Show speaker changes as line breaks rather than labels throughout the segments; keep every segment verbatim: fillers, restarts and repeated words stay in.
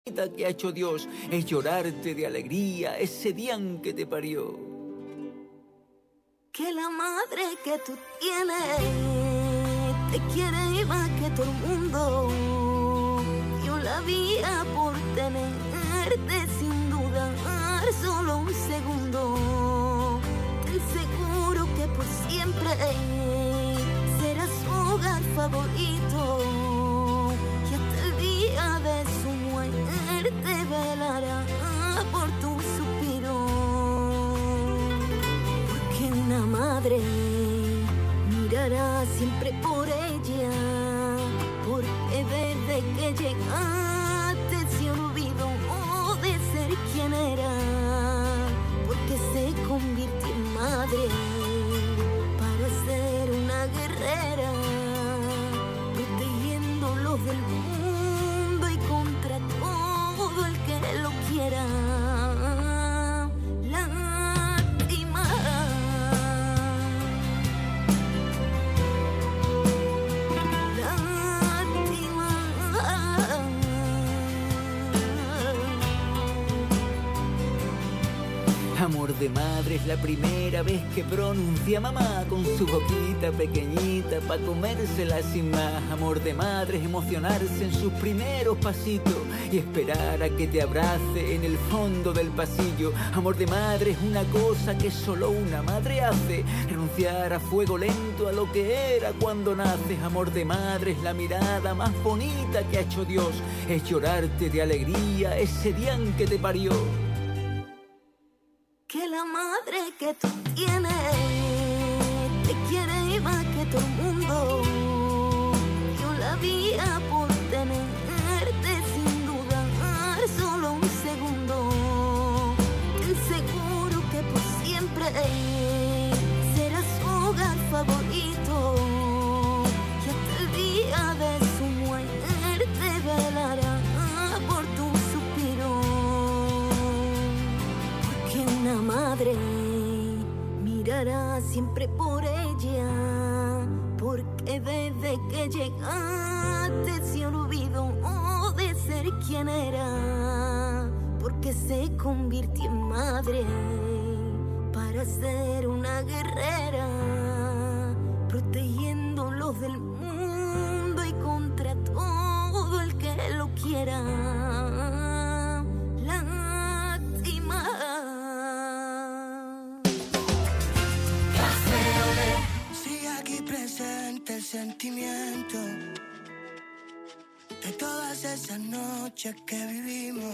que ha hecho Dios es llorarte de alegría ese día en que te parió.
Que la madre que tú tienes te quiere más que todo el mundo. Dio la vida por tenerte sin dudar solo un segundo. Ten seguro que por siempre será su hogar favorito. Y hasta el día de su muerte velará por tu suspiro. Porque una madre mirará siempre por ella, porque desde que llegaste se olvidó de ser quien era, porque se convirtió en madre para ser una guerrera, protegiéndolos del mundo y contra todo el que lo quiera.
Amor de madre es la primera vez que pronuncia mamá con su boquita pequeñita pa' comérsela sin más. Amor de madre es emocionarse en sus primeros pasitos y esperar a que te abrace en el fondo del pasillo. Amor de madre es una cosa que solo una madre hace, renunciar a fuego lento a lo que era cuando naces. Amor de madre es la mirada más bonita que ha hecho Dios, es llorarte de alegría ese día en que te parió.
Que la madre que tú tienes te quiere más que todo el mundo. Dio la vida por tenerte sin dudar solo un segundo. Ten seguro que por siempre será su hogar favorito. Y hasta el día de su muerte velará por tu suspiro. Una madre mirará siempre por ella, porque desde que llegaste se olvidó de ser quien era, porque se convirtió en madre para ser una guerrera, protegiéndolos del mundo y contra todo el que lo quiera.
El sentimiento de todas esas noches que vivimos.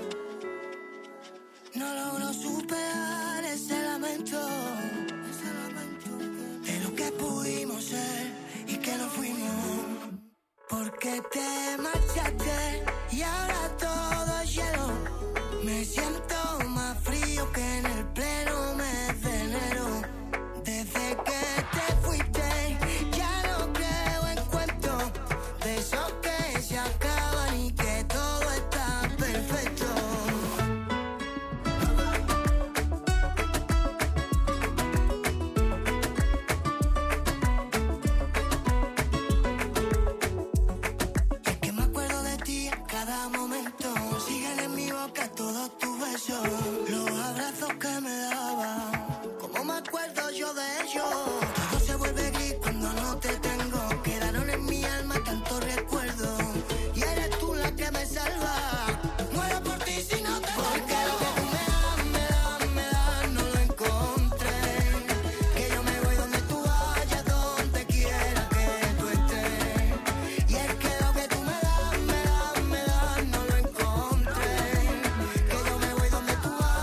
No logro superar ese lamento, ese lamento de lo que pudimos ser y que no fuimos. Porque te marchaste y ahora todo es hielo. Me siento más frío que en el pleno mes de enero. Desde que te fuiste los abrazos que me daban, cómo me acuerdo yo de ellos. Todo se vuelve gris cuando no te tengo. Quedaron en mi alma tantos recuerdos y eres tú la que me salva. Muero por ti si no te porque lo que tú me das, me das, me das, no lo encontré. Que yo me voy donde tú vayas, donde quiera que tú estés. Y es que lo que tú me das, me das, me das, no lo encontré. Que yo me voy donde tú vayas.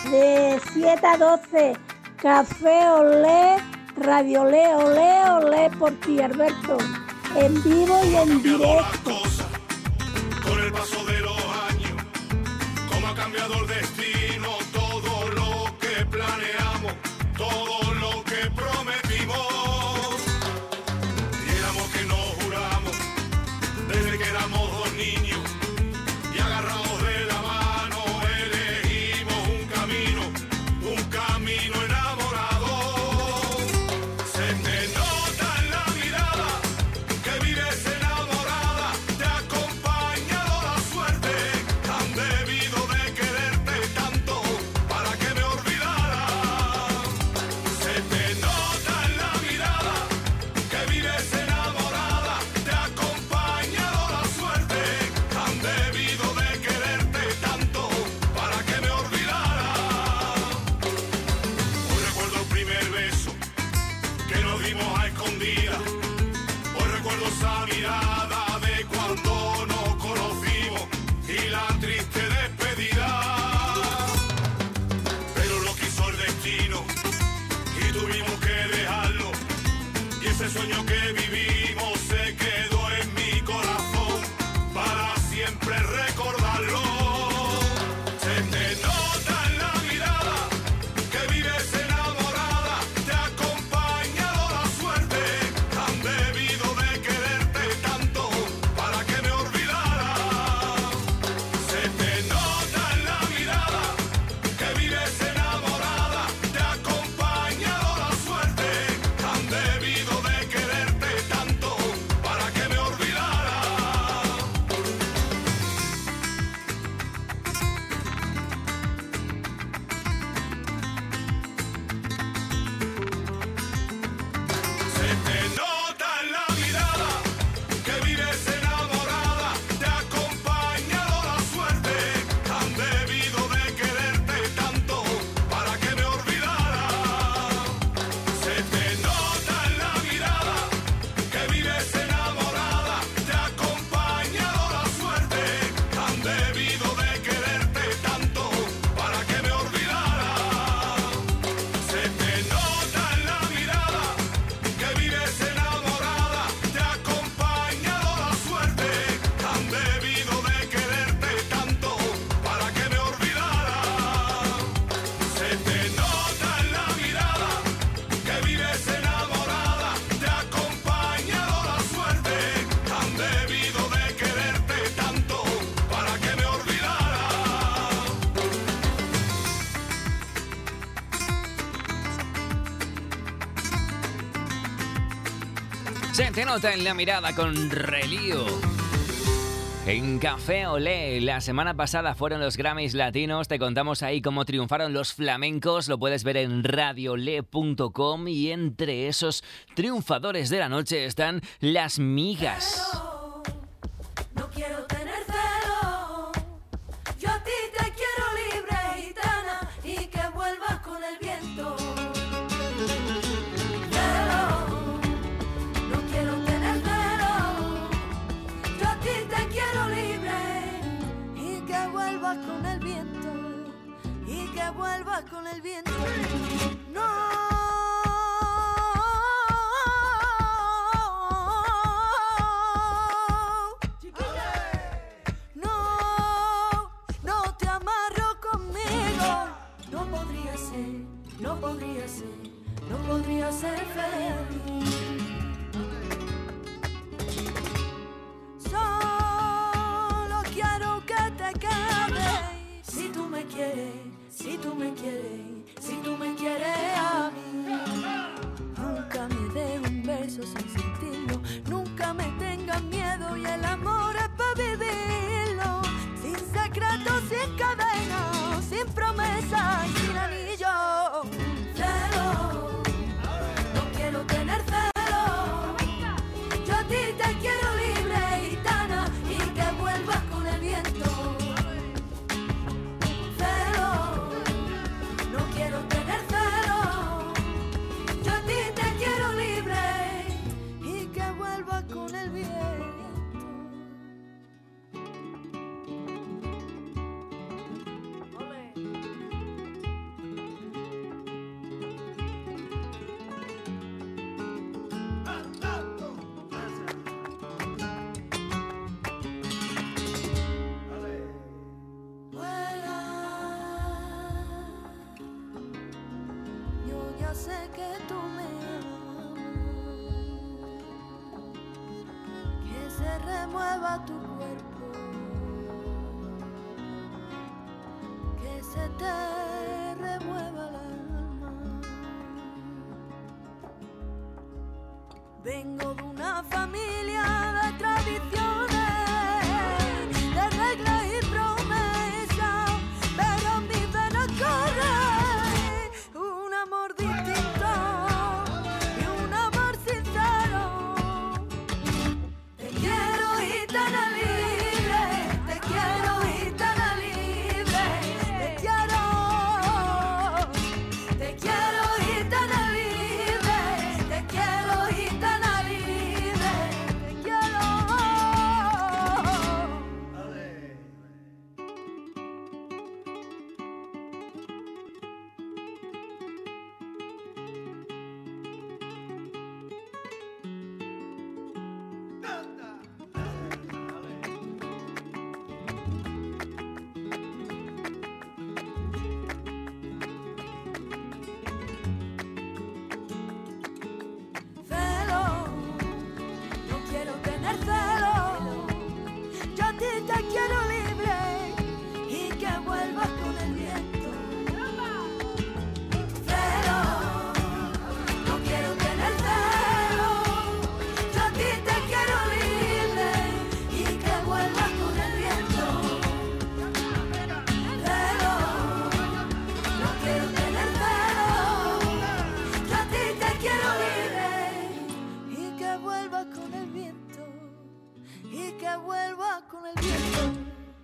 de siete a doce, Café Olé, Radio Olé, Olé, Olé por ti, Alberto, en vivo y en directo.
Con el paso de los años, cómo ha cambiado el destino, todo lo que planeamos, todo lo que prometimos, y el amor que nos juramos desde que éramos dos niños, y agarrados de la mano elegimos un camino, un camino enamorado. Se te nota en la mirada que vives enamorada, te ha acompañado la suerte, han debido de quererte tanto para que me olvidara. Se te nota en la mirada que vives enamorada, te ha acompañado la suerte, han debido de quererte tanto para que me olvidara. Hoy recuerdo el primer beso que nos dimos a escondidas. Hoy recuerdo esa mirada de cuando nos conocimos y la triste despedida. Pero lo quiso el destino y tuvimos que dejarlo. Y ese sueño que vivimos se quedó en mi corazón para siempre recordarlo. Se te nota en la mirada que vives enamorada, te ha acompañado la suerte, han debido de quererte tanto para que me olvidara. Se te nota en la mirada que vives enamorada, te ha acompañado la suerte, han debido de quererte tanto para que me olvidara. Se te nota en la mirada que vives enamorada, te ha acompañado la suerte, han debido de quererte tanto para que me olvidara. Se te nota en la mirada que vives enamorada, te ha acompañado la suerte, han debido de quererte tanto para que me olvidara. Se te nota en la mirada que vives enamorada, te ha acompañado la suerte, han debido de quererte tanto para que me olvidara. Se te nota en la mirada que vives enamorada, te ha acompañado la suerte, han debido de quererte tanto para que me olvidara.
Se te nota en la mirada con Relío. En Café Olé, la semana pasada fueron los Grammys Latinos, te contamos ahí cómo triunfaron los flamencos, lo puedes ver en radio olé punto com y entre esos triunfadores de la noche están Las Migas.
No quiero tener celo, yo a ti te quiero libre, gitana, y que vuelvas con el viento. Celo, no quiero tener celo, yo a ti te quiero libre, y que vuelvas con el viento, y que vuelvas con el viento. No. No, no te amarro conmigo. No podría ser, no podría ser, no podría ser feliz. Solo quiero que te quedes. Si tú me quieres, si tú me quieres, si tú me quieres a mí. Nunca me des un beso sin sentirlo, nunca me tengas miedo y el amor es para vivirlo. Sin secretos, sin cadenas, sin promesas y sin anillo. Celo, no quiero tener celo, yo a ti te quiero libre, gitana, y que vuelvas con el viento. Celo, no quiero tener celo, yo a ti te quiero libre, remueva tu cuerpo, que se te remueva el alma. Vengo de una familia de tradiciones, de reglas y promesas, pero en mis venas corre un amor distinto y un amor sincero. Te quiero gitana libre, te quiero gitana libre, te quiero, te quiero gitana libre, te quiero gitana libre, te quiero. Celo, no quiero tener celo, yo a ti te quiero libre y que vuelvas con el viento. Celo, no quiero tener celo, yo a ti te quiero libre y que vuelvas con el viento. Celo, no quiero tener celo, yo a ti te quiero libre y que vuelvas con el viento, y que vuelvas con el viento.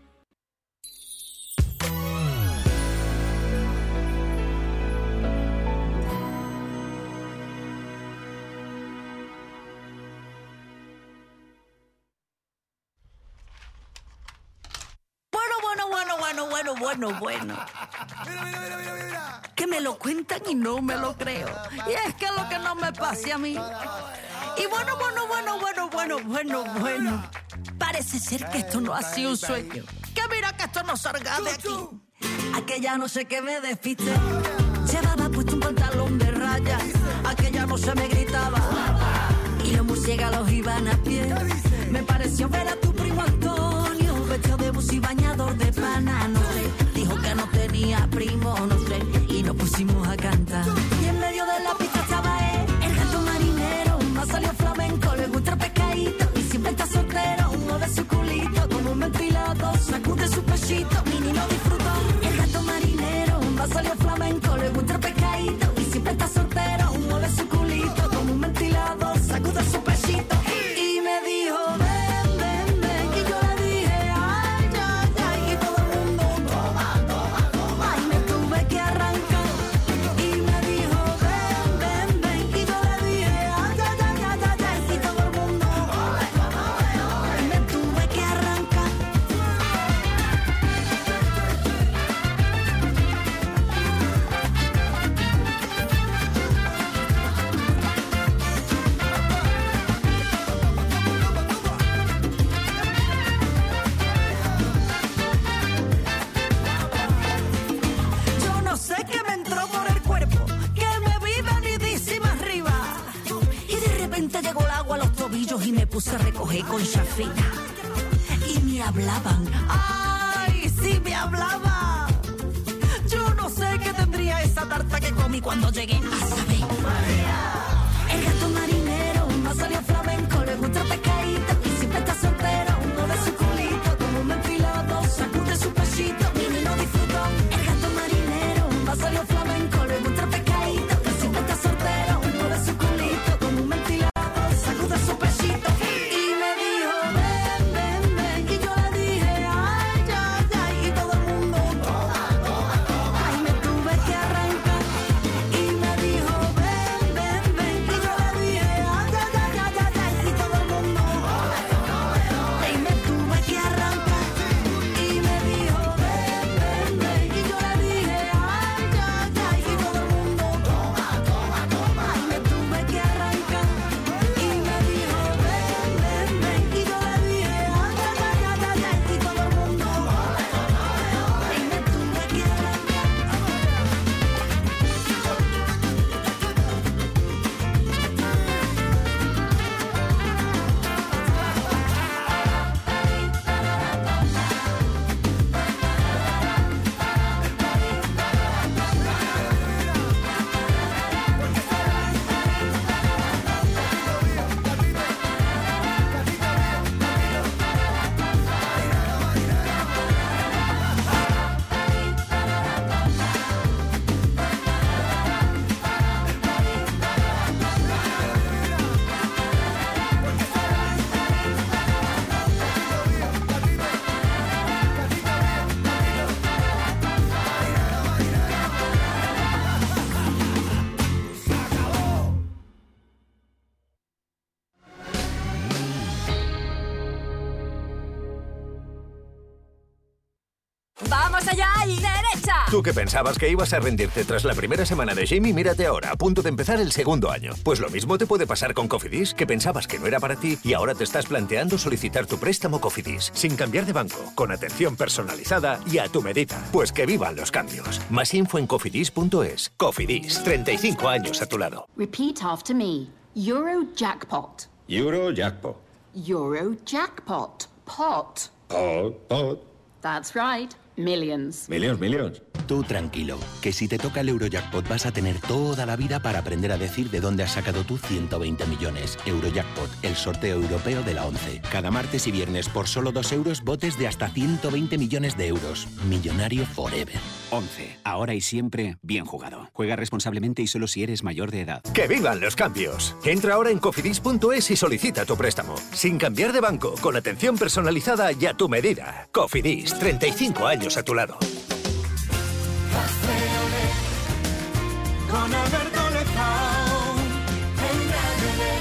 Bueno, bueno, bueno, bueno, bueno, bueno, bueno.
Mira, mira, mira, mira, mira.
Que me lo cuentan y no me lo creo. Y es que lo que no me pase a mí. Y bueno, bueno, bueno, bueno, bueno, bueno, bueno. Parece ser que esto no ha sido un sueño. Que mira que esto no salga de aquí. Aquella noche que me despiste, llevaba puesto un pantalón de rayas. Aquella noche me gritaba y los murciélagos iban a pie. Me pareció ver a tu primo Antonio, vestido de bus y bañador de pana, no sé. Dijo que no tenía primo, no sé. Y nos pusimos a cantar. Y en medio de la pista estaba él, el gato marinero. Más salió flamenco, le gusta el pescadito. Y siempre está soltero, mueve su culito como un ventilado, sacude su pechito. Mini lo disfrutó, el gato marinero. Más salió flamenco, le gusta el pescadito. Y siempre está soltero, mueve su culito como un ventilado, sacude su pechito. Y me dijo, ven, ven, ven. Y yo le dije, ay, ay, ay. Y todo el mundo, toma, toma, toma. Y me tuve que arrancar. Y me dijo, ven, ven, ven. Y yo le dije, ay, ay, ay, ay, ay, ay. Y todo el mundo, y me tuve que arrancar. Yo no sé qué me entró por el cuerpo, que me vi venidísima arriba. Y de repente llegó el agua a los tobillos y me puse a recoger con chafita. Y me hablaban, ay, sí me hablaban. Yo no sé qué tendría esa tarta que comí cuando llegué a saber. El gato marinero, más salió flamenco, le gusta el pescadito. Y siempre está soltero, mueve su culito como un ventilado, sacude su pechito. Mini lo disfrutó, el gato marinero. Más salió flamenco, le gusta el pescadito. Y siempre está soltero, mueve su culito como un ventilado, sacude su pechito. Y me dijo, ven, ven, ven. Y yo le dije, ay, ay, ay. Y todo el mundo, toma, toma, toma. Ay, me tuve que arrancar. Y me dijo, ven, ven, ven. Y yo le dije,
¡Vamos allá y derecha!
Tú que pensabas que ibas a rendirte tras la primera semana de Jamie, mírate ahora, a punto de empezar el segundo año. Pues lo mismo te puede pasar con Cofidis, que pensabas que no era para ti y ahora te estás planteando solicitar tu préstamo Cofidis, sin cambiar de banco, con atención personalizada y a tu medida. Pues que vivan los cambios. Más info en cofidis punto es. Cofidis, treinta y cinco años a tu lado.
Repeat after me. Eurojackpot.
Eurojackpot.
Eurojackpot. Pot.
Pot, pot.
That's right. Millions.
Millions, millions.
Tú tranquilo, que si te toca el Eurojackpot vas a tener toda la vida para aprender a decir de dónde has sacado tú ciento veinte millones. Eurojackpot, el sorteo europeo de la ONCE. Cada martes y viernes por solo dos euros, botes de hasta ciento veinte millones de euros. Millonario forever.
ONCE, ahora y siempre, bien jugado. Juega responsablemente y solo si eres mayor de edad.
¡Que vivan los cambios! Entra ahora en cofidis punto es y solicita tu préstamo. Sin cambiar de banco, con atención personalizada y a tu medida. Cofidis, treinta y cinco años a tu lado.
Con Alberto Lezao en Radio L.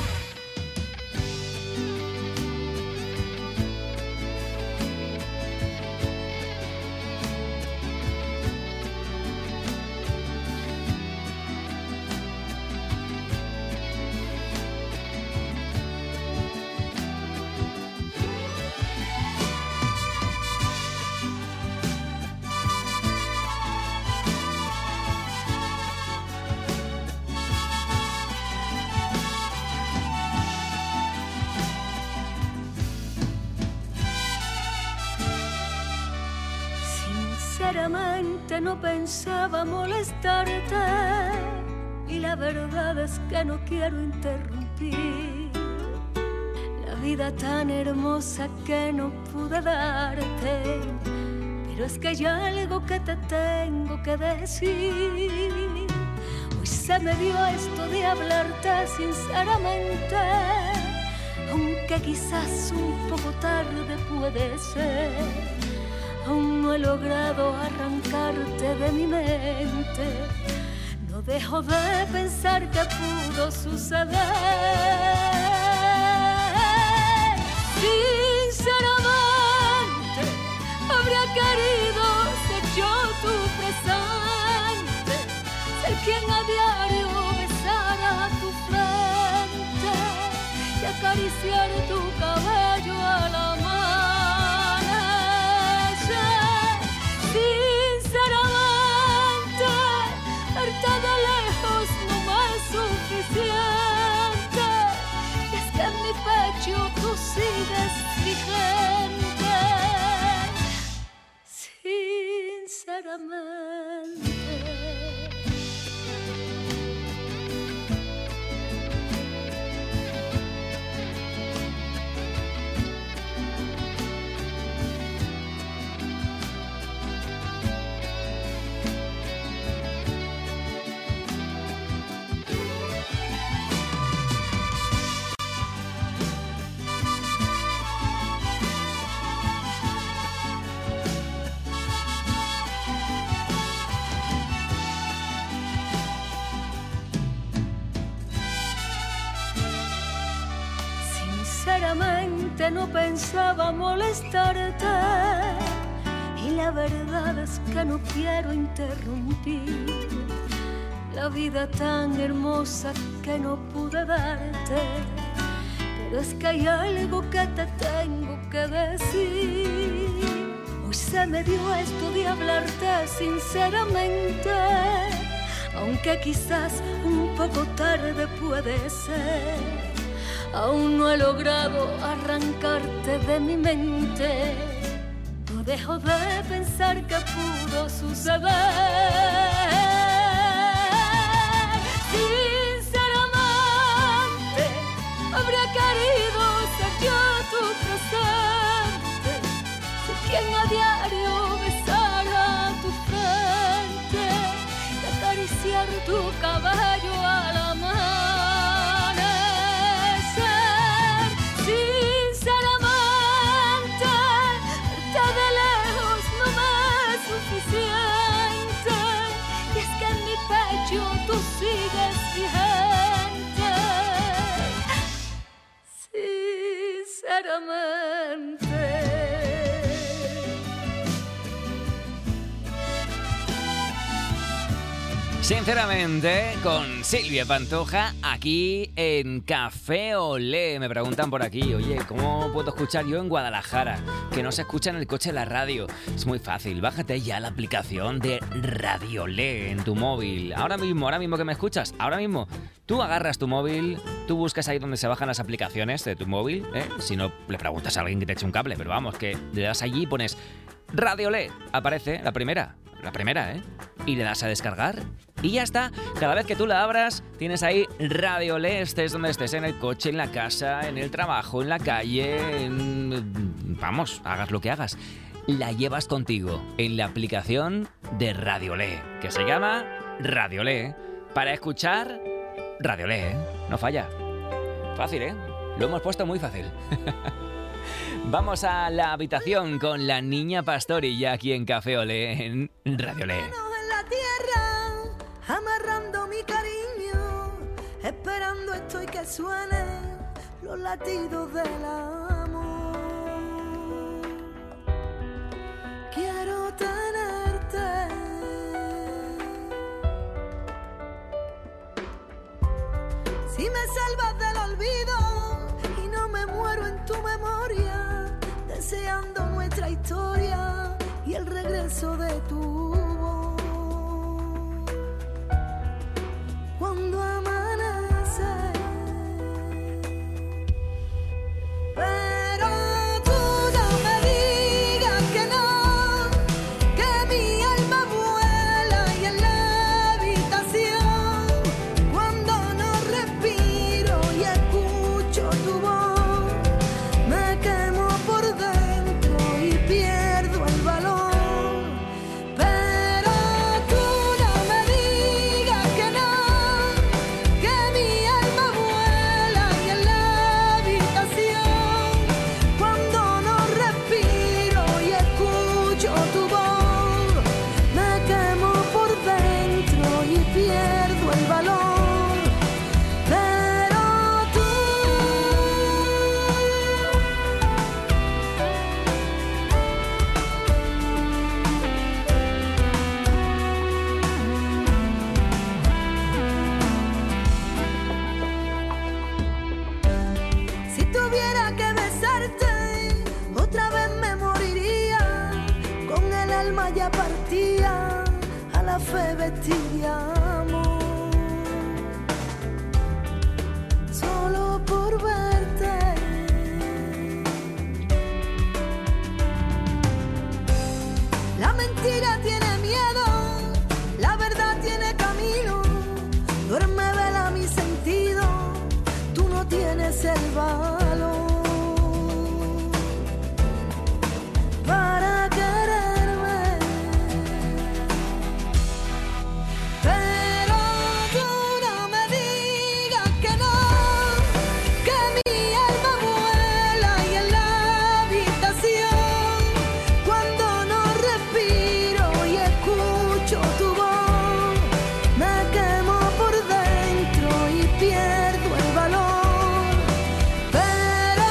Sinceramente no pensaba molestarte y la verdad es que no quiero interrumpir la vida tan hermosa que no pude darte, pero es que hay algo que te tengo que decir. Hoy se me dio esto de hablarte sinceramente, aunque quizás un poco tarde puede ser. Aún no he logrado arrancarte de mi mente. No dejo de pensar que pudo suceder. Sinceramente, habría querido ser yo tu presente, ser quien a diario besara tu frente y acariciar tu cabello a la mano. De lejos no me es suficiente, y es que en mi pecho tú sigues vigente. Sinceramente. Sinceramente no pensaba molestarte y la verdad es que no quiero interrumpir la vida tan hermosa que no pude darte, pero es que hay algo que te tengo que decir. Hoy se me dio esto de hablarte sinceramente, aunque quizás un poco tarde puede ser. Aún no he logrado arrancarte de mi mente. No dejo de pensar que pudo suceder. Sinceramente, habría querido ser yo tu presente, ser quien a diario besara tu frente y acariciar tu cabello a la mano. Tú sigues vigente, sinceramente.
Sinceramente, con Silvia Pantoja, aquí en Café Olé. Me preguntan por aquí, oye, ¿cómo puedo escuchar yo en Guadalajara? Que no se escucha en el coche de la radio. Es muy fácil, bájate ya la aplicación de Radio Olé en tu móvil. Ahora mismo, ahora mismo que me escuchas, ahora mismo, tú agarras tu móvil, tú buscas ahí donde se bajan las aplicaciones de tu móvil, ¿eh? Si no, le preguntas a alguien que te eche un cable, pero vamos, que le das allí y pones Radio Olé, aparece la primera, la primera, ¿eh? Y le das a descargar y ya está. Cada vez que tú la abras, tienes ahí Radio Olé, estés donde estés, en el coche, en la casa, en el trabajo, en la calle, en... vamos, hagas lo que hagas. La llevas contigo en la aplicación de Radio Olé, que se llama Radio Olé. Para escuchar, Radio Olé, ¿eh? No falla. Fácil, ¿eh? Lo hemos puesto muy fácil. Vamos a la habitación con la niña Pastori ya aquí en Café Olé, en Radio Olé.
En la tierra, amarrando mi cariño, esperando estoy que suenen los latidos del amor. Quiero tenerte, si me salvas del olvido y no me muero en tu memoria, deseando nuestra historia y el regreso de tu voz. Cuando amanece, pero tú no me digas que no, que mi alma vuela y en la habitación, cuando no respiro y escucho tu voz, me quemo por dentro y pierdo el valor. Pero tú no me digas que no, que mi alma vuela y en la habitación, cuando no respiro y escucho tu voz, me quemo por dentro y pierdo el valor. Pero tú si tuviera que besarte, otra vez me moriría, con el alma ya partía, a la fe vestida amor, solo por verte. La mentira tiene miedo, la verdad tiene camino, duerme, vela mi sentido, tú no tienes el valor para quererme. Pero tú no me digas que no, que mi alma vuela y en la habitación, cuando no respiro y escucho tu voz, me quemo por dentro y pierdo el valor. Pero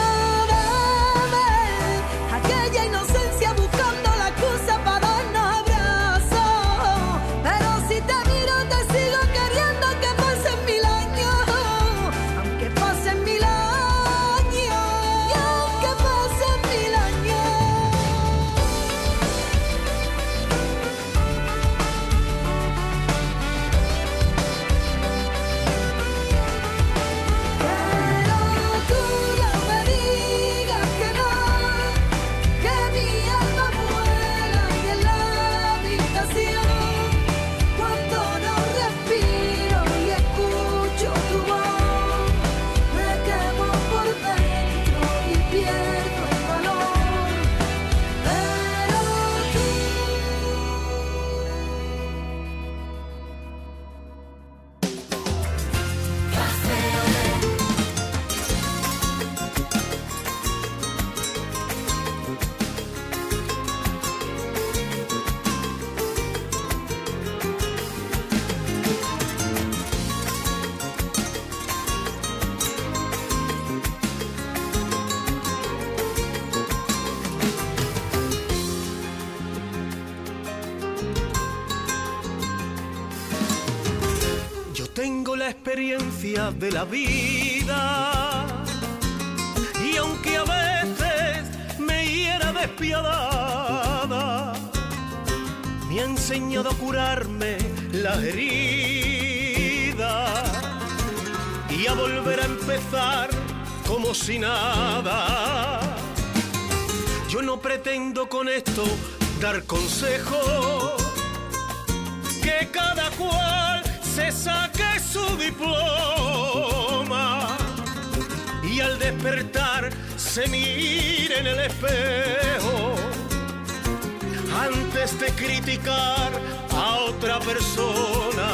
experiencia de la vida. Y aunque a veces me hiera despiadada, me ha enseñado a curarme las heridas y a volver a empezar como si nada. Yo no pretendo con esto dar consejo, que cada cual se saque su diploma y al despertar se mire en el espejo antes de criticar a otra persona.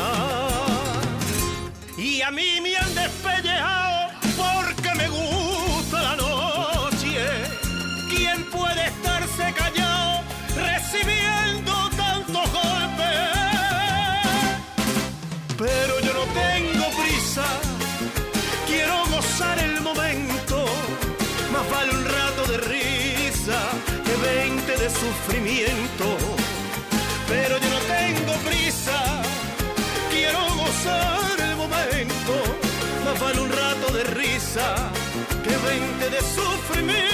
Y a mí me han despellejado porque me gusta la noche. ¿Quién puede estarse callado recibiendo tantos golpes? Pero yo no tengo prisa, quiero gozar el momento. Más vale un rato de risa que veinte de sufrimiento. Pero yo no tengo prisa, quiero gozar el momento. Más vale un rato de risa que veinte de sufrimiento.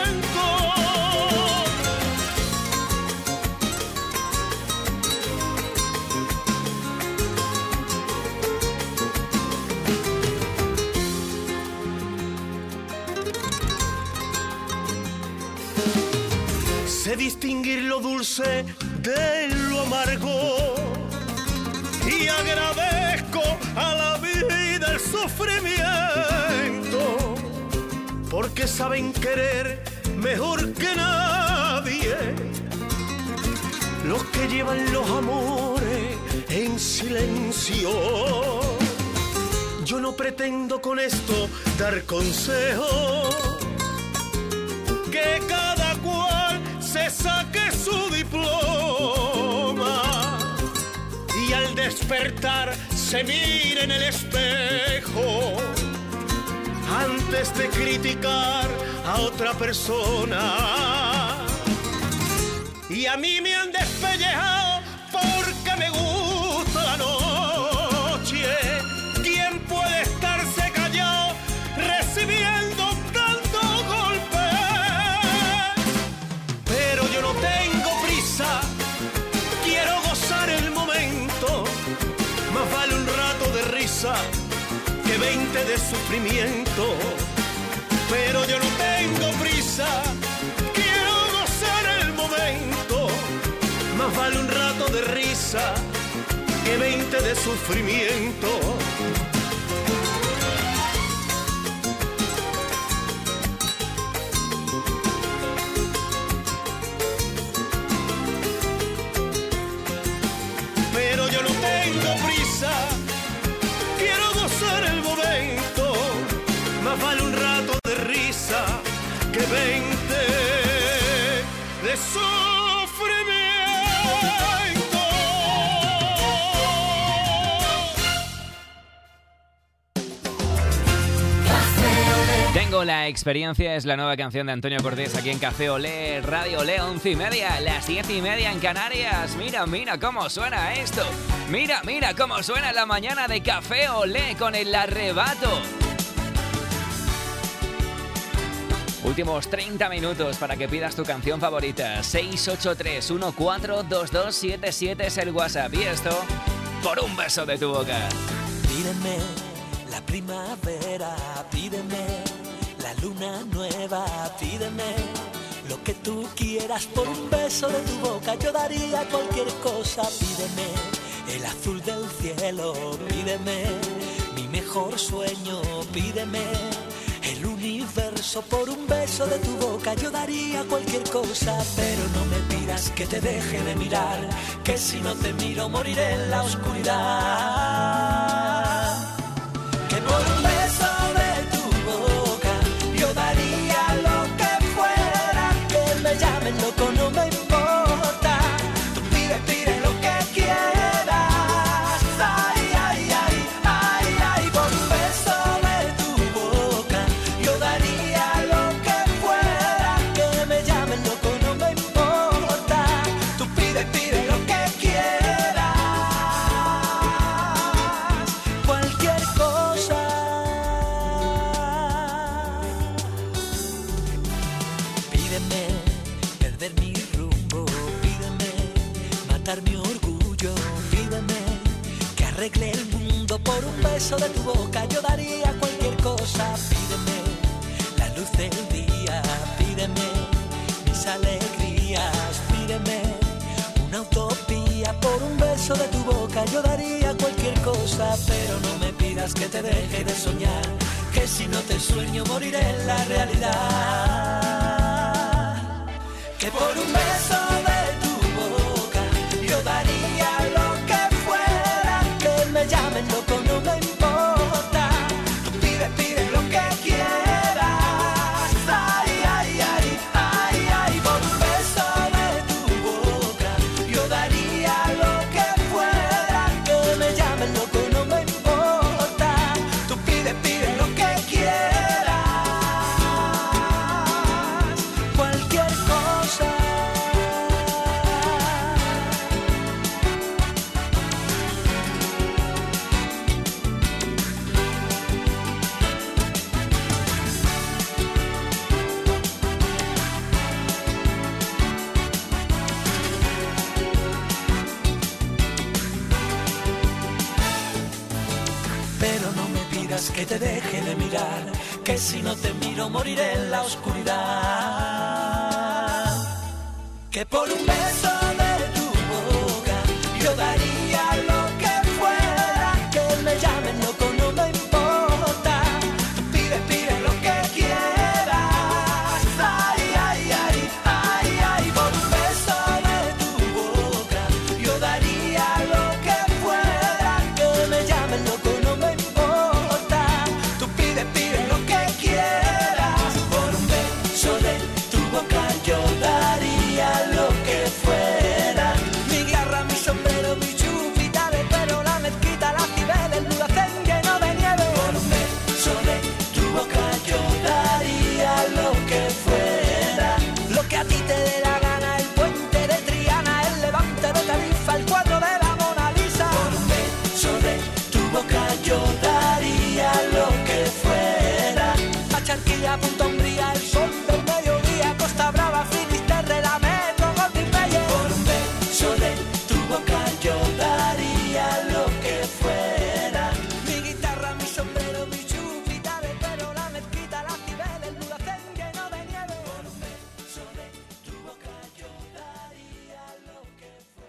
Sé distinguir lo dulce de lo amargo y agradezco a la vida el sufrimiento, porque saben querer mejor que nadie los que llevan los amores en silencio. Yo no pretendo con esto dar consejo, que cada cual se saque su diploma y al despertar se mire en el espejo antes de criticar a otra persona. Y a mí me han despellejado porque me gusta la noche. ¿Quién puede estarse callado recibiendo tantos golpes? Pero yo no tengo prisa, quiero gozar el momento. Más vale un rato de risa que veinte de sufrimiento. Pero yo no tengo prisa, quiero gozar el momento. Más vale un rato de risa que veinte de sufrimiento. Pero yo no tengo prisa, quiero gozar el momento. Más vale un rato de risa que veinte de sufrimiento.
Tengo la experiencia, es la nueva canción de Antonio Cortés aquí en Café Olé, Radio Olé, once y media, las diez y media en Canarias. Mira, mira cómo suena esto. Mira, mira cómo suena la mañana de Café Olé con el arrebato. Últimos treinta minutos para que pidas tu canción favorita. seis ocho tres uno cuatro dos dos siete siete es el WhatsApp. Y esto, por un beso de tu boca.
Pídeme la primavera, pídeme la luna nueva, pídeme lo que tú quieras. Por un beso de tu boca yo daría cualquier cosa. Pídeme el azul del cielo, pídeme mi mejor sueño, pídeme el universo. Por un beso de tu boca yo daría cualquier cosa. Pero no me pidas que te deje de mirar, que si no te miro moriré en la oscuridad. Que por un beso de tu boca yo daría lo que fuera. Que me llamen loco no me importa. Tú pide, pide lo que quieras. Ay, ay, ay, ay, ay. Por un beso de tu boca yo daría lo que fuera. Que me llamen loco no me importa. Tú pide, pide lo que quieras. beso de tu boca yo daría cualquier cosa. Pídeme la luz del día, pídeme mis alegrías, pídeme una utopía. Por un beso de tu boca yo daría cualquier cosa, pero no me pidas que te deje de soñar, que si no te sueño moriré en la realidad. Que por un beso de tu boca yo daría lo que fuera, que me llamen loco no me importa, tú pide, pide lo que quieras. Ay, ay, ay, ay, ay, por un beso de tu boca yo daría lo que fuera, que me llamen loco no me importa, tú pide, pide lo que quieras, cualquier cosa. Pero no me pidas que te deje de mirar, que si no te miro moriré en la oscuridad. Que por un beso de tu boca yo daría lo que fuera, que me llamen loco no me importa, tú pide, pide lo que quieras. Ay, ay, ay, ay, ay, por un beso de tu boca yo daría lo que fuera, que me llamen loco no me importa, tú pide, pide lo que quieras. Por un beso de tu boca yo daría lo que fuera, mi guitarra, mi sombrero, mi chupita de pelo, la mezquita, la cibela, el dulacén lleno de nieve. Por un beso de tu boca yo daría lo que fuera, lo que a ti te dé la gana, el puente de Triana, el levante de Tarifa, el cuadro de la Mona Lisa. Por un beso de tu boca yo daría lo que fuera, a Charquilla, Punta Umbría, el sol del mediodía, Costa Brava, Finisterre, la Metro, Golden Player. Por un beso de tu boca yo daría lo que fuera, mi guitarra, mi sombrero, mi chupita de pelo, la mezquita, la cibela, el dulacén lleno de nieve. Por un beso de tu boca yo daría lo que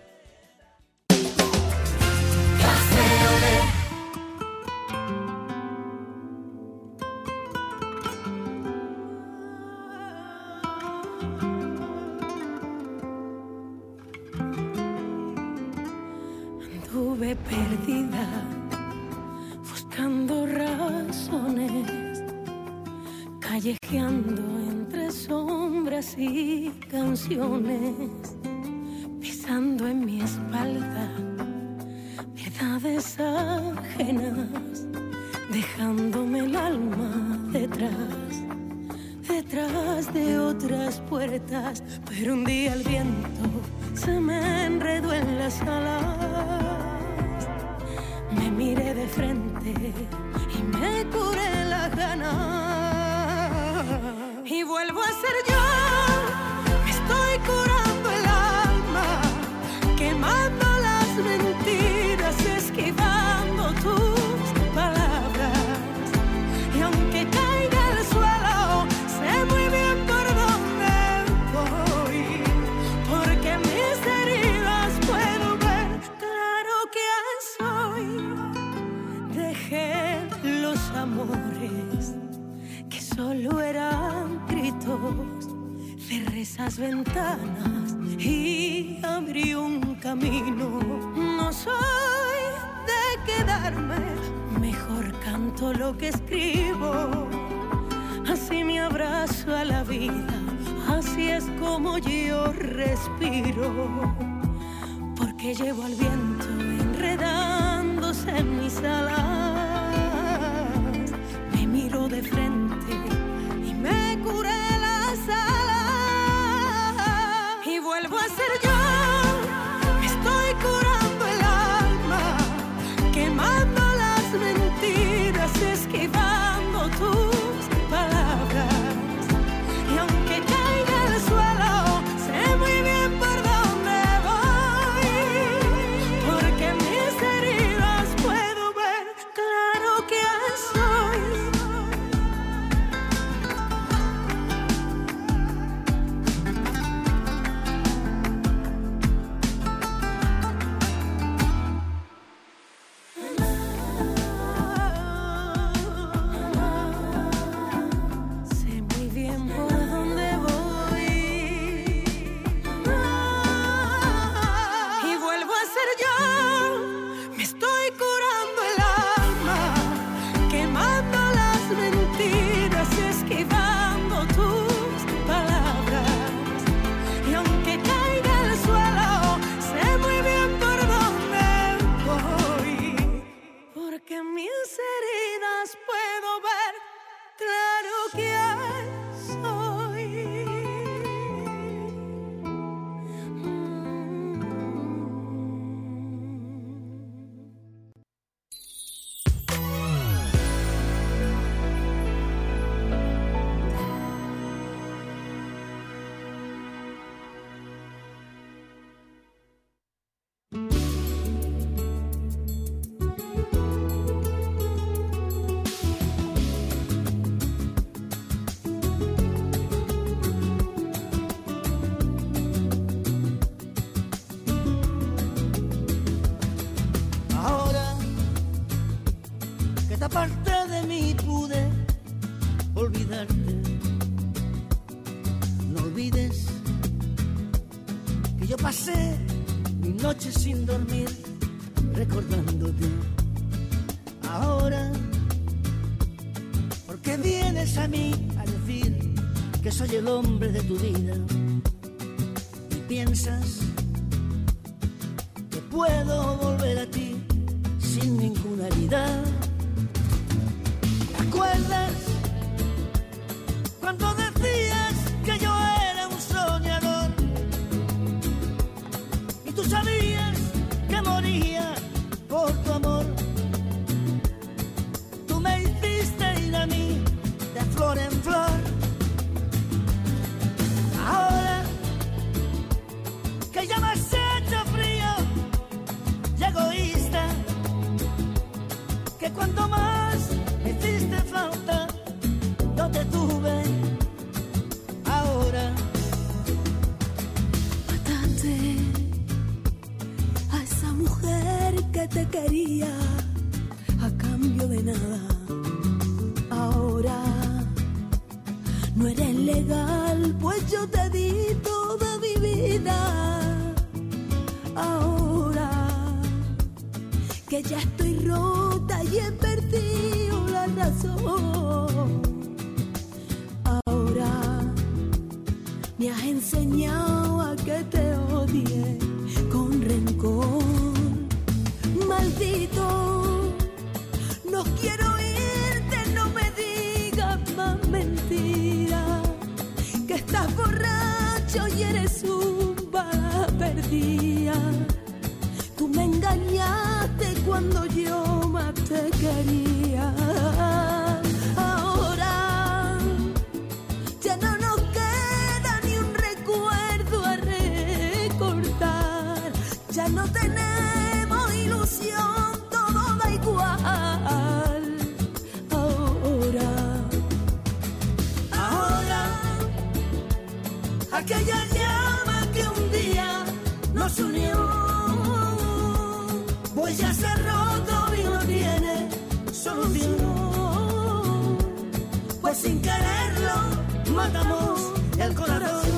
Anduve perdida, buscando razones, callejeando entre sombras y canciones, pisando en mi espalda verdades ajenas, dejándome el alma detrás, detrás de otras puertas. Pero un día el viento se me enredó en las alas, me miré de frente y me curé la gana, y vuelvo a ser yo, me estoy curando el alma, quemando las mentiras, esquivando tus palabras, y aunque caiga al suelo, sé muy bien por dónde voy, porque mis heridas puedo ver claro que soy. Dejé los amores que solo eran gritos, cerré esas ventanas y abrí un camino. No soy de quedarme, mejor canto lo que escribo, así me abrazo a la vida, así es como yo respiro, porque llevo al viento enredándose en mis alas, me miro de frente y me curé las alas, y vuelvo a ser yo, me estoy curando el alma, quemando las mentiras, esquivando tus palabras, y aunque caiga al suelo, sé muy bien por dónde voy, porque mis heridas puedo ver claro quién soy.
Ahora que esta parte de mí pude olvidarte, no olvides que yo pasé mi noche sin dormir recordándote. Ahora, porque vienes a mí a decir que soy el hombre de tu vida y piensas que puedo volver a ti sin ninguna herida. ¿Te acuerdas cuando decías que yo era un soñador? Y tú sabías que moría por tu amor. Tú me hiciste ir a mí de flor en flor. Ahora que ya me has hecho frío y egoísta, que cuanto más me hiciste falta, no te tuve. Ahora
Mataste a esa mujer que te quería a cambio de nada. Ahora no eres legal, pues yo te di toda mi vida. Ahora que ya estoy rota y he perdido la razón. Ahora me has enseñado a que te odie con rencor. Maldito, no quiero irte, no me digas más mentiras, que estás borracho y eres un bala perdida. Tú me engañaste cuando yo más te quería. Ahora ya no nos queda ni un recuerdo a recordar. Ya no tenemos ilusión, todo da igual. Ahora,
ahora aquella llama que un día nos unió, pues ya se ha roto y no tiene solución. Pues sin quererlo matamos el corazón.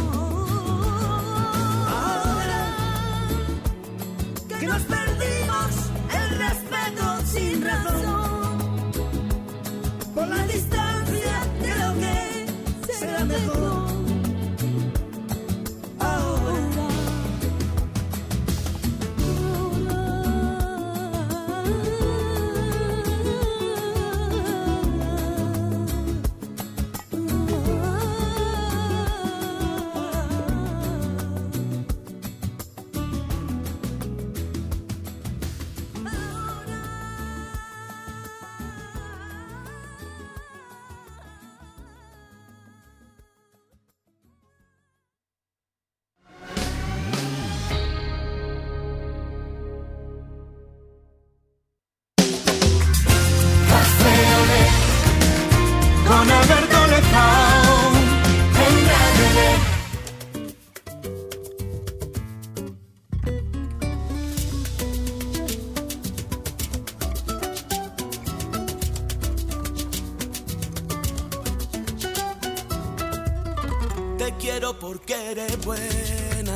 Ahora que nos perdimos el respeto sin razón, por la distancia creo que será mejor.
Con Alberto Lezao en Radio
Te quiero porque eres buena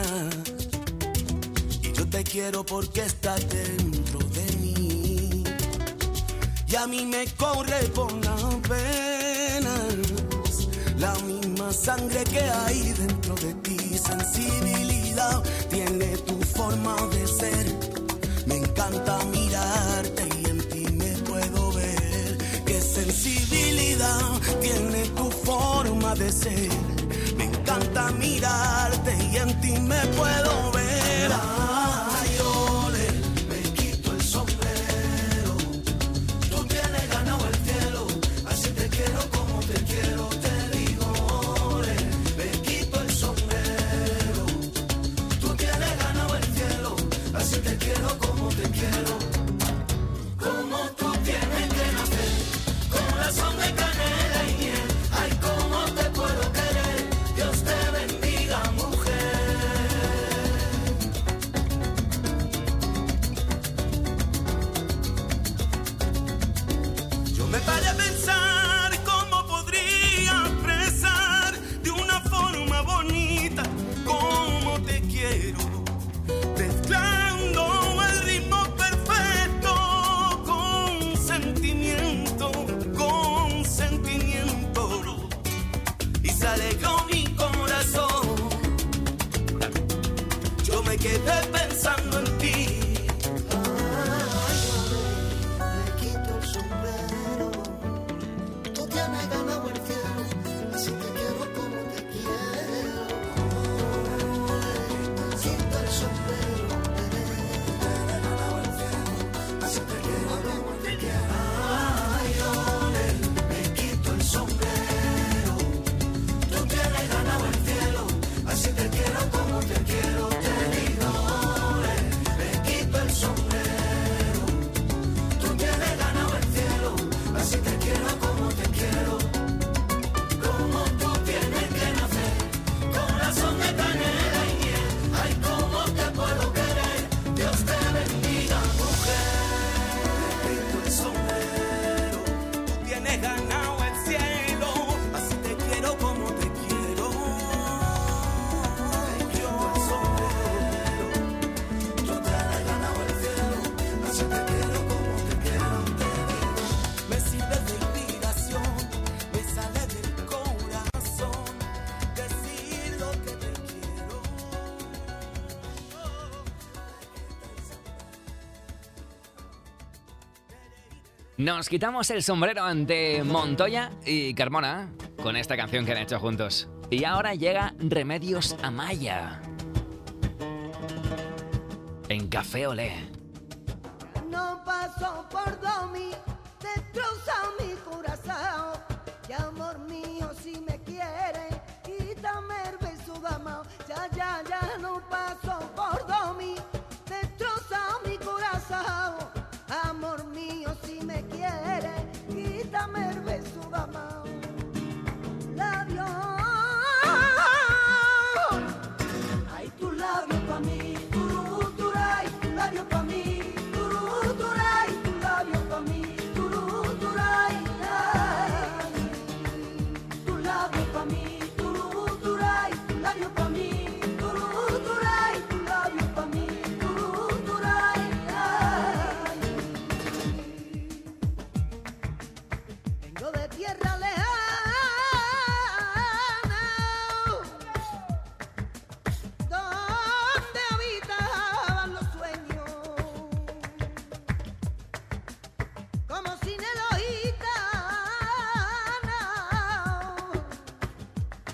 y yo te quiero porque estás dentro de mí. Y a mí me corre por las venas la misma sangre que hay dentro de ti. Sensibilidad tiene tu forma de ser. Me encanta mirarte y en ti me puedo ver. Qué sensibilidad sensibilidad tiene tu forma de ser. Me encanta mirarte y en ti me puedo ver. Ay, ole, me quito el sombrero. Tú tienes ganado el cielo, así te quiero como te quiero. Te digo, ole, me quito el sombrero. Tú tienes ganado el cielo, así te quiero como te quiero. Como tú tienes que nacer, corazón de canela y miel. Ay, cómo te puedo querer, Dios te bendiga, mujer. Yo me paré a pensar cómo podría expresar de una forma bonita cómo te quiero, mezclando el ritmo perfecto con sentimiento, con sentimiento, y se alegró mi corazón. Yo me quedé pensando en ti.
Me quito el sombrero. Tú tienes ganado el cielo, así te quiero como te quiero. Me quito el sombrero. Tienes ganado el cielo, así te quiero como te quiero. Ay, ole, me quito el sombrero. Tú tienes ganado el cielo, así te quiero como te quiero. Te digo, ole, me quito el sombrero. Tú tienes ganado el cielo, así te quiero como te quiero. Como tú tienes que nacer, corazón de canela y miel. Ay, cómo te puedo querer, Dios te bendiga, mujer. Me quito el sombrero.
Tú tienes ganado el cielo, así te quiero como te quiero.
Me quito el sombrero. Tú tienes ganado el cielo, así te quiero como te quiero. Te digo,
Me sirve de inspiración, me sale del corazón decir lo que te quiero.
Nos quitamos el sombrero ante Montoya y Carmona con esta canción que han hecho juntos. Y ahora llega Remedios Amaya en Café Olé.
No pasó por domi, destroza mi corazón. Y amor mío, si me quiere, quítame el beso de amor. Ya, ya, ya no pasó por domi, destroza mi corazón. Amor mío, si me quiere, quítame el beso de amor. Labios, ay, tu labio pa' mí, turú, turay, tu labio pa' mí, turú, turay, tu labio pa' mí, turú, turay, ay. Tu labio pa' mí, turú, turay, tu labio pa' mí, turú, turay, tu labio pa' mí, turú, turay, ay. Vengo de tierra lejana, donde habitaban los sueños, como sin el gitano,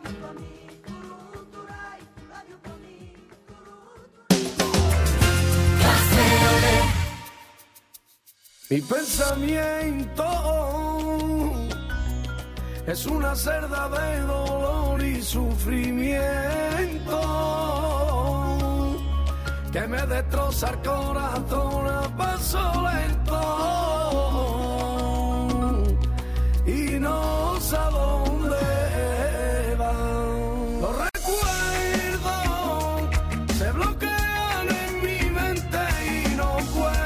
Mi pensamiento es una cerda de dolor y sufrimiento que me destroza el corazón a paso lento y no sé a dónde va. Los recuerdos se bloquean en mi mente y no puedo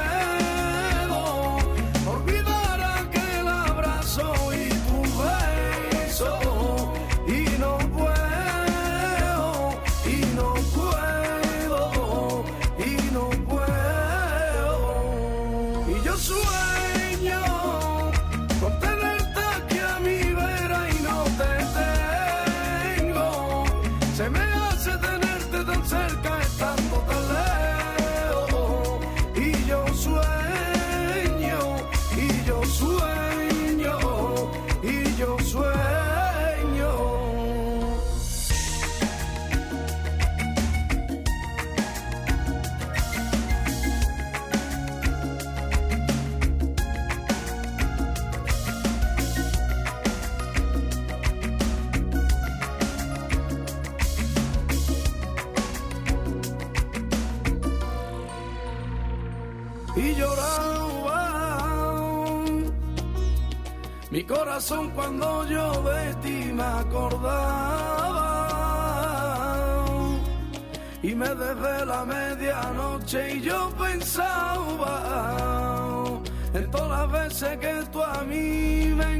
y lloraba mi corazón cuando yo de ti me acordaba y me desde la medianoche y yo pensaba en todas las veces que tú a mí me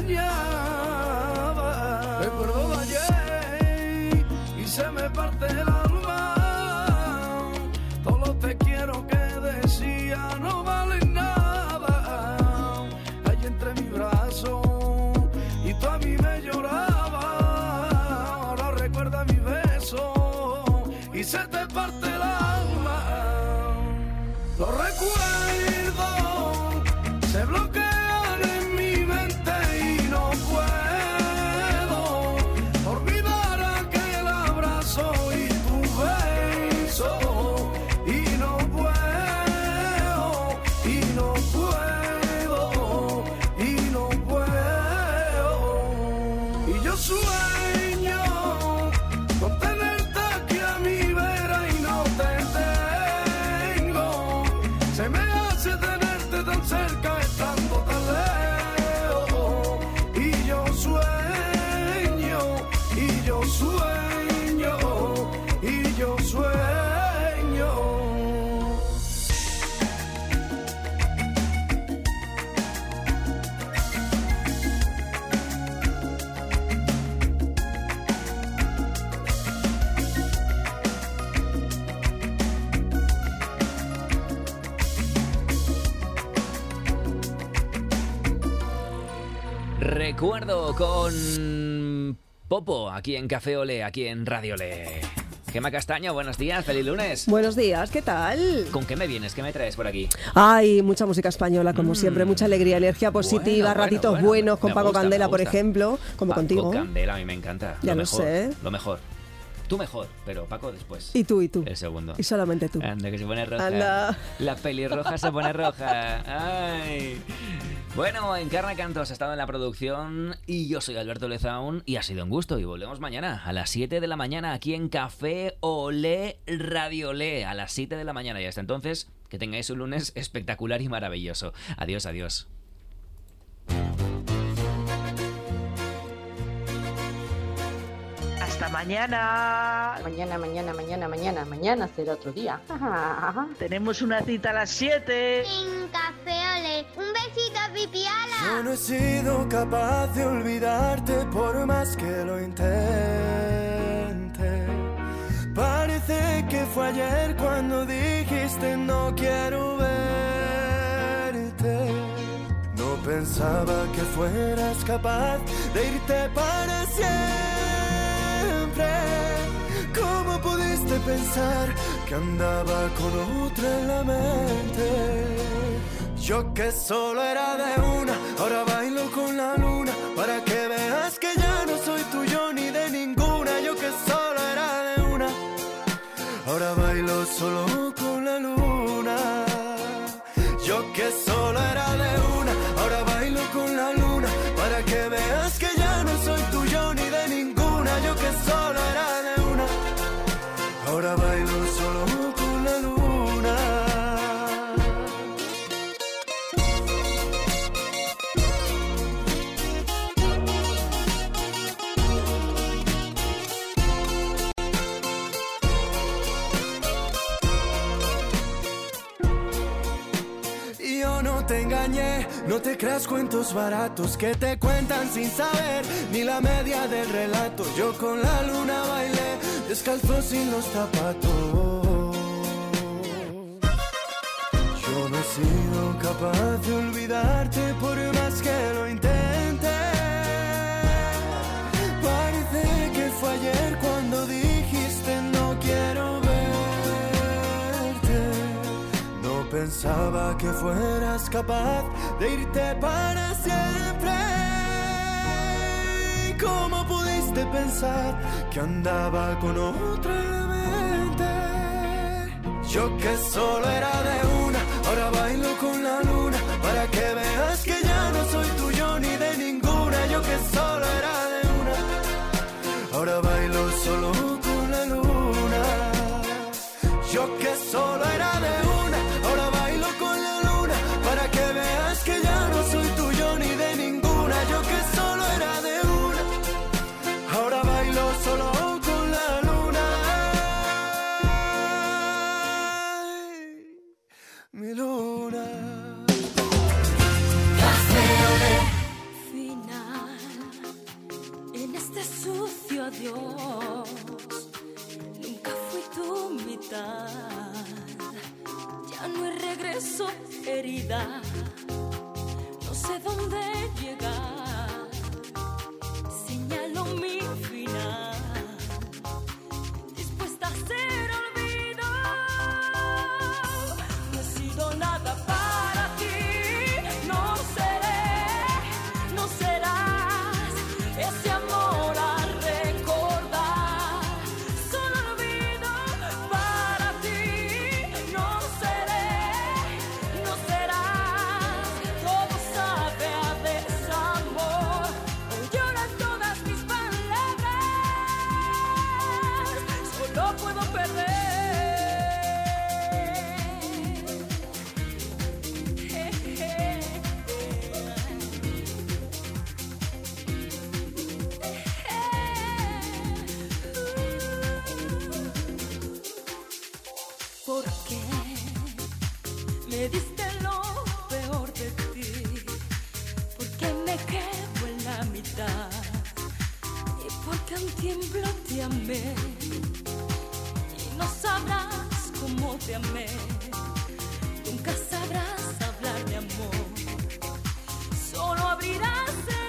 engañabas. Recuerdo de ayer y se me parte el alma, todo te quiero que decía no vale nada. Ahí entre mis brazos y tú a mí me llorabas. Ahora recuerda mi beso y se te parte el alma. Los recuerdos se bloquean en mi mente y no puedo olvidar aquel abrazo y tu beso. Sueño con tenerte aquí a mi vera y no te tengo. Se me hace tenerte tan cerca estando tan lejos. Y yo sueño, y yo sueño, y yo sueño.
Recuerdo con Popo, aquí en Café Olé, aquí en Radio Olé. Gema Castaño, buenos días, feliz lunes.
Buenos días, ¿qué tal?
¿Con qué me vienes? ¿Qué me traes por aquí?
Ay, mucha música española, como mm. siempre, mucha alegría, energía positiva, bueno, ratitos bueno, bueno. buenos con me Paco gusta, Candela, por ejemplo, como
Paco
contigo.
Paco Candela, a mí me encanta.
Ya
lo,
lo
mejor,
sé.
Lo mejor. Tú mejor, pero Paco después.
Y tú, y tú.
El segundo.
Y solamente tú.
Anda, que se pone roja.
Anda.
La pelirroja se pone roja. Ay. Bueno, Encarna Cantos ha estado en la producción y yo soy Alberto Lezaun y ha sido un gusto. Y volvemos mañana a las siete de la mañana aquí en Café Olé Radio Olé. A las siete de la mañana y hasta entonces que tengáis un lunes espectacular y maravilloso. Adiós, adiós.
Hasta mañana.
Mañana, mañana, mañana, mañana, mañana será otro día. Ajá, ajá.
Tenemos una cita a las siete.
En Café Olé. Un besito, Pipiala.
Yo no he sido capaz de olvidarte por más que lo intente. Parece que fue ayer cuando dijiste no quiero verte. No pensaba que fueras capaz de irte para siempre. ¿Cómo pudiste pensar que andaba con otra en la mente? Yo que solo era de una, ahora bailo con la luna, para que veas que ya no soy tuyo ni de ninguna. no te engañé, no te creas cuentos baratos que te cuentan sin saber ni la media del relato. Yo con la luna bailé, descalzo sin los zapatos. Yo no he sido capaz de olvidarte por más que lo intenté. Parece que fue ayer cuando dijiste no quiero verte. No pensaba que fueras capaz de irte para siempre. ¿Cómo pudiste pensar que andaba con otra en la mente? Yo que solo era de una, ahora bailo con la luna, para que veas que ya no soy tuyo ni de ninguna. Yo que solo era de una, ahora bailo solo con la luna. Yo que solo era de una, ahora bailo con la luna, para que veas que ya no soy tuyo ni de ninguna. Yo que solo era de una, ahora bailo solo con la luna. Mi luna.
Final en este sucio adiós, nunca fui tu mitad. Ya no hay regreso, herida, no sé dónde llegar. Señalo mi final, dispuesta a ser olvido. No he sido nada para ti, no seré, no serás ese amor a recordar. Solo olvido para ti, no seré, no serás. Todo sabe a desamor, hoy lloran todas mis palabras. Solo puedo perder. ¿Por qué me diste lo peor de ti? ¿Por qué me quedo en la mitad? ¿Y por qué a un tiemblo te amé? Y no sabrás cómo te amé. Nunca sabrás hablar de amor. Solo abrirás el